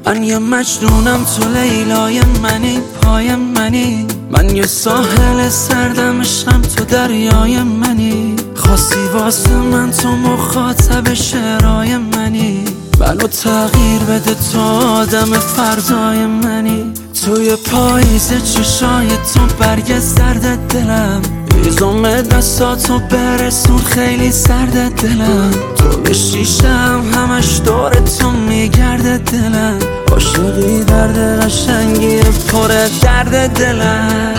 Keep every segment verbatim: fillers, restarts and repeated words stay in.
من یه مجنونم، تو لیلای منی، پای منی. من یه ساحل سردم، عشقم تو دریای منی. خواستی واسه من تو مخاطب شعرهای منی. منو تغییر بده تو آدم فردای منی. توی پاییز چشای تو برگ زرد دلم، هیزم دستاتو برسون خیلی سرد دلم. تو به شیشم همش دور تو میگرده دلم. عاشقی درد قشنگی پر درد دلم.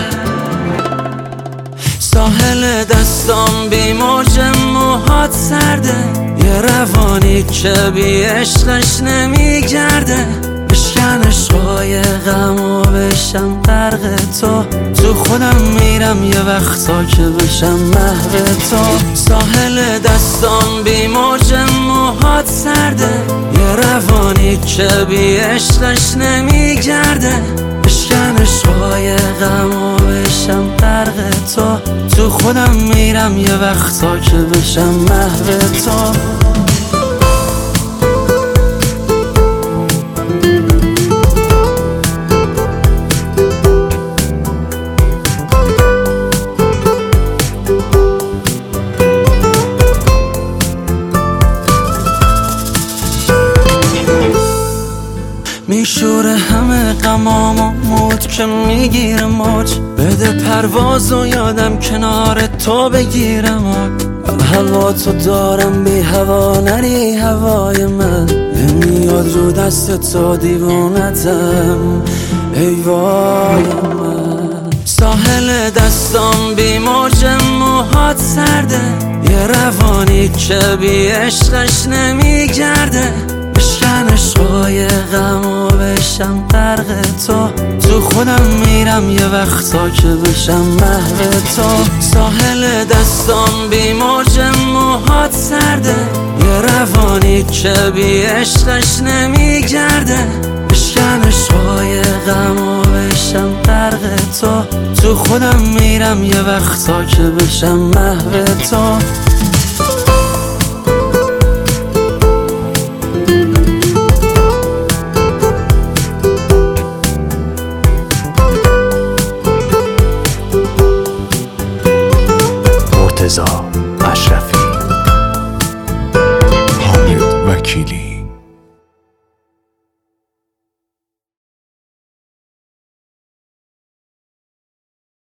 ساحل دستام بی موج موهات سرده، یه روانی که بی عشقش نمیگرده. بشکن عشقای غم و بشم غرق تو. تو خودم میرم یه وقتا که بشم محو تو. ساحل دستام بی موج موهات سرده، یه روانی که بی عشقش نمیگرده. بشکن عشقای غم و بشم غرق تو. تو خودم میرم یه وقتا که بشم محو تو. میشوره همه غمام و موج که میگیره موج. بده پرواز و یادم کنار تو بگیرم. من هوا تو دارم، بی هوا نری هوای من. نمیاد رو دست تو دیوونتم ای وای من. ساحل دستام بی موج موهات سرده، یه روانی که بی عشقش نمیگرده. بشکن عشقای غم و بشم غرق تو. تو خودم میرم یه وقتا که بشم محو تو. ساحل دستام بی موج موهات سرده، یه روانی که بی عشقش نمیگرده. بشکن عشقای غم و بشم غرق تو. تو خودم میرم یه وقتا که بشم محو تو. مرتضی اشرفی، حامد وکیلی.